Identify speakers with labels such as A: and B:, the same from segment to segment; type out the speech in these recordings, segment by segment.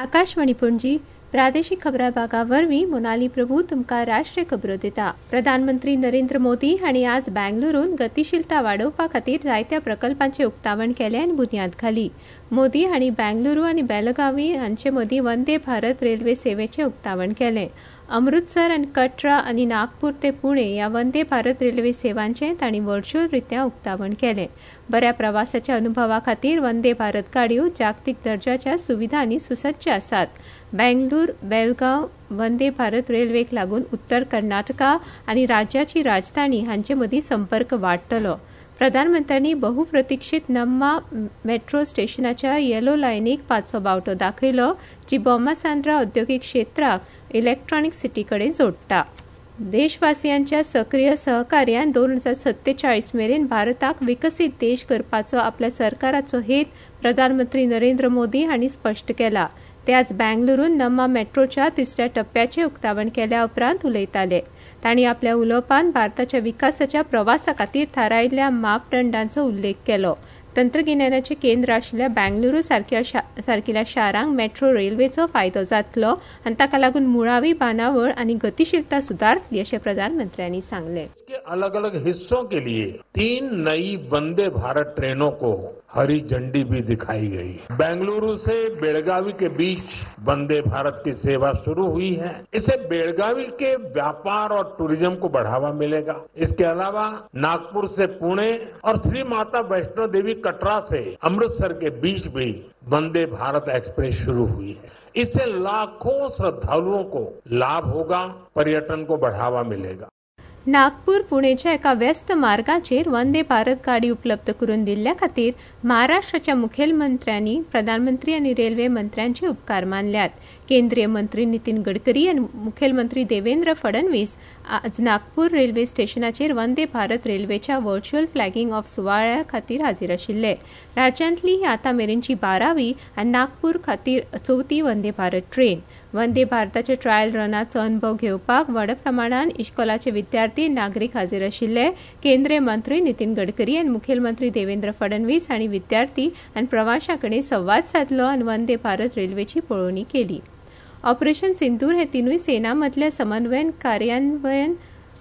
A: आकाशवाणी पणजी प्रादेशिक खबरां भागा वरवीं मोनाली प्रभू तुमकां राष्ट्रीय खबरो दिता। प्रधानमंत्री नरेंद्र मोदी हांणी आज बेंगलुरूंत गतीशीलता वाडोवपा खातीर जायत्या प्रकल्पांचें उक्तावण केलें आनी बुन्याद घाली। मोदी हांणी बेंगलुरू आनी बेलगावी हांचे मदीं वंदे भारत रेल्वे सेवेचें उक्तावण केलें। अमृतसर आनी कटरा आनी नागपूर ते पुणे ह्या वंदे भारत रेल्वे सेवांचें तांणी व्हर्च्युअल रित्या उक्तावण केलें। बऱ्या प्रवासाच्या अनुभवा खातीर वंदे भारत गाडयो जागतीक दर्जाच्या सुविधांनी सुसज्ज आसात। बेंगलूर बेलगांव वंदे भारत रेल्वेक लागून उत्तर कर्नाटका आनी राज्याची राजधानी हांचे मदीं संपर्क वाडटलो। प्रधानमंत्र्यांनी बहुप्रतीक्षित नम्मा मेट्रो स्टेशनाच्या येलो लायनीक पांचवो बावटो दाखयलो, जी बोम्मासांद्रा औद्योगिक क्षेत्राक इलेक्ट्रॉनिक सिटी कडेन जोडटा। देशवासियांच्या सक्रिय सहकार्यान 2047 मेरेन भारताक विकसीत देश करपाचो आपल्या सरकाराचो हेत प्रधानमंत्री नरेंद्र मोदी हांणी स्पश्ट केला। ते आज बेंगलुरूंत नम्मा मेट्रोच्या 3ऱ्या टप्प्याचें उक्तावण केल्या उपरांत उलयताले। तांणी आपल्या उलोवपांत भारताच्या विकासाच्या प्रवासा खातीर थारायिल्ल्या मापदंडांचो उल्लेख केलो। तंत्रगिन्यानाचें केंद्र आशिल्ल्या बेंगलुरू सारकिल्या शारांक मेट्रो रेल्वेचो फायदो जातलो आनी ताका लागून मुळावी बांदावळ आनी गतीशीलता सुदारतली अशें प्रधानमंत्र्यांनी सांगलें।
B: अलग अलग हिस्सों के लिए 3 नई वंदे भारत ट्रेनों को हरी झंडी भी दिखाई गई। बेंगलुरु से बेलगावी के बीच वंदे भारत की सेवा शुरू हुई है। इससे बेलगावी के व्यापार और टूरिज्म को बढ़ावा मिलेगा। इसके अलावा नागपुर से पुणे और श्री माता वैष्णो देवी कटरा से अमृतसर के बीच भी वंदे भारत एक्सप्रेस शुरू हुई है। इससे लाखों श्रद्धालुओं को लाभ होगा, पर्यटन को बढ़ावा मिलेगा।
A: नागपूर पुणेच्या एका व्यस्त मार्गाचेर वंदे भारत गाडी उपलब्ध करून दिल्ल्या खातीर महाराष्ट्राच्या मुखेलमंत्र्यांनी प्रधानमंत्री आनी रेल्वे मंत्र्यांचे उपकार मानल्यात। केंद्रीय मंत्री नितीन गडकरी आनी मुखेलमंत्री देवेंद्र फडणवीस आज नागपूर रेल्वे स्टेशनाचेर वंदे भारत रेल्वेच्या व्हर्च्युअल फ्लॅगिंग ऑफ सुवाळ्या खातीर हाजीर आशिल्ले। राज्यांतली ही आतां मेरेनची 12वी आनी नागपूर खातीर 4थी वंदे भारत ट्रेन। वंदे भारताच्या ट्रायल रनाचो अनुभव घेवपाक व्हड प्रमाणात इश्कोलाचे विद्यार्थी नागरीक हाजीर आशिल्ले। केंद्रीय मंत्री नितीन गडकरी आनी मुखेलमंत्री देवेंद्र फडणवीस हांणी विद्यार्थी आनी प्रवाशां कडेन संवाद साधलो आनी वंदे भारत रेल्वेची पळोवणी केली। ऑपरेशन सिंदूर हे तिनूय सेनां मदल्या समन्वयन कार्यान्वयन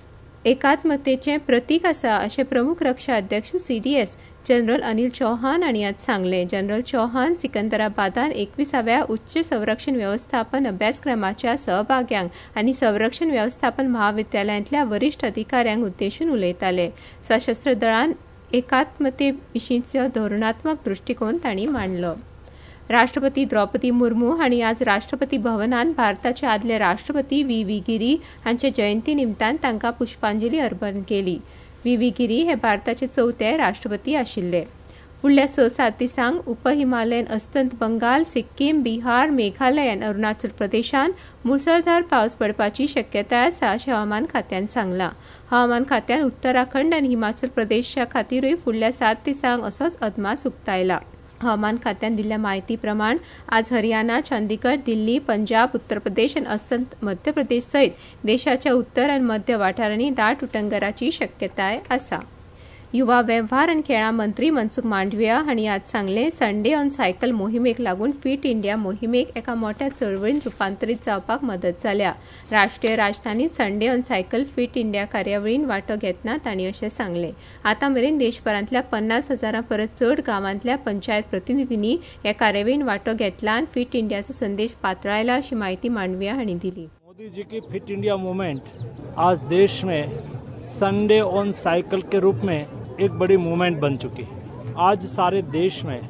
A: एकात्मतेचें प्रतीक आसा अशें प्रमुख रक्षा अध्यक्ष CDS जनरल अनिल चौहान हांणी आज सांगलें। जनरल चौहान सिकंदराबादात 21व्या उच्च संरक्षण व्यवस्थापन अभ्यासक्रमाच्या सहभाग्यांक आनी संरक्षण व्यवस्थापन महाविद्यालयांतल्या वरिश्ठ अधिकाऱ्यांक उद्देशून उलयताले। सशस्त्र दळान एकात्मते विशींचो धोरणात्मक दृश्टिकोन तांणी मांडलो। राष्ट्रपती द्रौपदी मुर्मू हांणी आज राष्ट्रपती भवनांत भारताचे आदले राष्ट्रपती V.V. गिरी हांचे जयंती निमतान तांकां पुष्पांजली अर्पण केली। V.V. गिरी हे भारताचे 4थे राष्ट्रपती आशिल्ले। फुडल्या 6-7 दिसांक उपहिमालयन अस्तंत बंगाल, सिक्कीम, बिहार, मेघालय आनी अरुणाचल प्रदेशांत मुसळधार पावस पडपाची शक्यताय आसा अशें हवामान खात्यान सांगलां। हवामान खात्यान उत्तराखंड आनी हिमाचल प्रदेशा खातीरूय फुडल्या 7 दिसांक असोच अदमास उक्तायला। हवामान खात्यान दिल्ल्या म्हायती प्रमाण आज हरियाणा, चंदीगड, दिल्ली, पंजाब, उत्तर प्रदेश आनी अस्तंत मध्य प्रदेश सयत देशाच्या उत्तर आनी मध्य वाठारांनी दाट उटंगराची शक्यताय आसा। युवा वेव्हार आनी खेळां मंत्री मनसुख मांडविया हांणी आज सांगलें, संडे ऑन सायकल मोहिमेक लागून फिट इंडिया मोहिमेक एका मोठ्या चळवळींत रुपांतरीत जावपाक मदत जाल्या। राष्ट्रीय राजधानीत Sunday on cycle fit India कार्यावळींत वांटो घेतना तांणी अशें सांगलें। आतां मेरेन देशभरांतल्या 50,000 परस चड गांवांतल्या पंचायत प्रतिनिधींनी ह्या कार्यावळींत वांटो घेतला आनी फिट इंडियाचो संदेश पातळायला अशी माहिती मांडविया हांणी दिली।
C: मोदी जी की फिट इंडिया मूवमेंट आज देश में संडे ऑन साइकिल के रूप में एक बड़ी मूवमेंट बन चुकी है। आज सारे देश में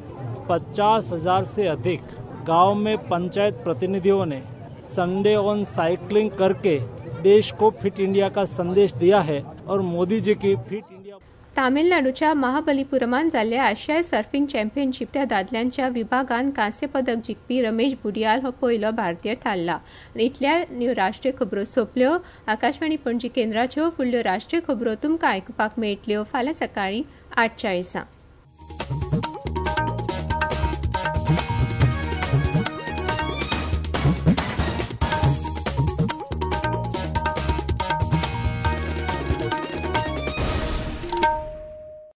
C: 50,000 से अधिक गांव में पंचायत प्रतिनिधियों ने संडे ऑन साइकिलिंग करके देश को फिट इंडिया का संदेश दिया है और मोदी जी की फिट इंडिया।
A: तामिळनाडूच्या महाबलीपुरमांत जाल्ल्या आशियाई सर्फिंग चॅम्पियनशिपच्या दादल्यांच्या विभागांत कांस्य पदक जिखपी रमेश बुडियाल हो पयलो भारतीय थारला। इतल्या राष्ट्रीय खबरो सोंपल्यो। आकाशवाणी पणजी केंद्राच्यो फुडल्यो राष्ट्रीय खबरो तुमकां आयकुपाक मेळटल्यो फाल्यां सकाळीं 8:40.